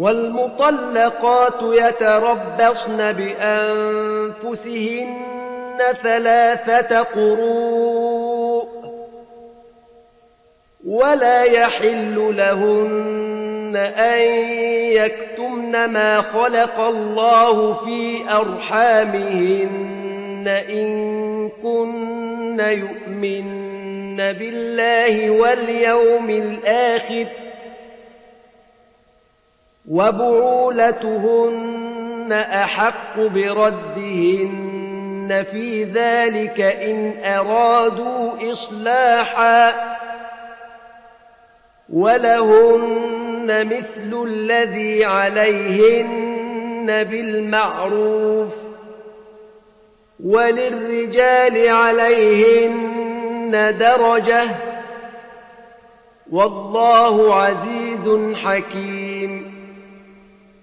والمطلقات يتربصن بأنفسهن 3 قروء ولا يحل لهن أن يكتمن ما خلق الله في أرحامهن إن كن يؤمن بالله واليوم الآخر وبعولتهن أحق بردهن في ذلك إن أرادوا إصلاحا ولهن مثل الذي عليهن بالمعروف وللرجال عليهن درجة والله عزيز حكيم